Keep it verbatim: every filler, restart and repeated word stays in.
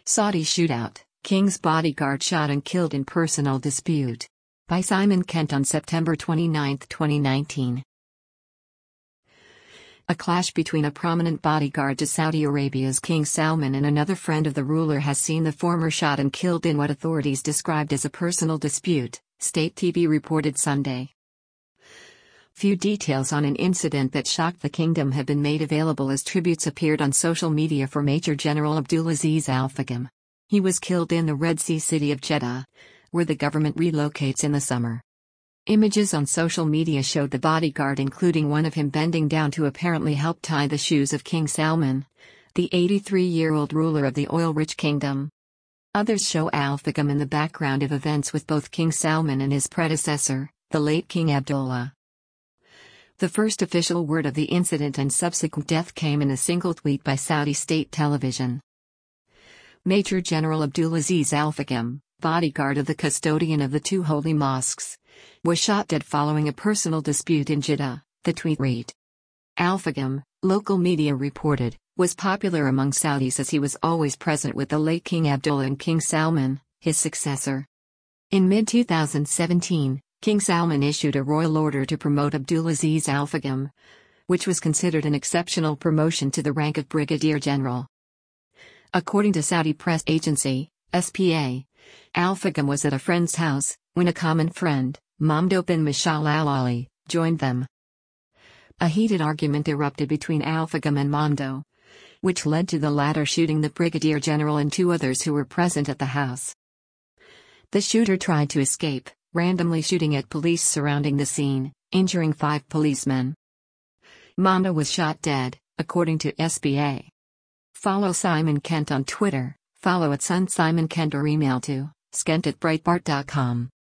Saudi shootout, King's bodyguard shot and killed in personal dispute. By Simon Kent on September twenty-ninth, twenty nineteen. A clash between a prominent bodyguard to Saudi Arabia's King Salman and another friend of the ruler has seen the former shot and killed in what authorities described as a personal dispute, state T V reported Sunday. Few details on an incident that shocked the kingdom have been made available as tributes appeared on social media for Major General Abdulaziz Al Fahim. He was killed in the Red Sea city of Jeddah, where the government relocates in the summer. Images on social media showed the bodyguard, including one of him bending down to apparently help tie the shoes of King Salman, the eighty-three-year-old ruler of the oil-rich kingdom. Others show Al Fahim in the background of events with both King Salman and his predecessor, the late King Abdullah. The first official word of the incident and subsequent death came in a single tweet by Saudi state television. Major General Abdulaziz Al Fahim, bodyguard of the custodian of the two holy mosques, was shot dead following a personal dispute in Jeddah, the tweet read. Al Fahim, local media reported, was popular among Saudis as he was always present with the late King Abdullah and King Salman, his successor. In mid twenty seventeen, King Salman issued a royal order to promote Abdulaziz Al Fahim, which was considered an exceptional promotion to the rank of brigadier general. According to Saudi press agency, S P A, Al Fahim was at a friend's house when a common friend, Mamdouh bin Mashal al-Ali, joined them. A heated argument erupted between Al Fahim and Mamdouh, which led to the latter shooting the brigadier general and two others who were present at the house. The shooter tried to escape, randomly shooting at police surrounding the scene, injuring five policemen. Mamdouh was shot dead, according to S P A. Follow Simon Kent on Twitter, follow at Sun Simon Kent or email to skent at breitbart dot com.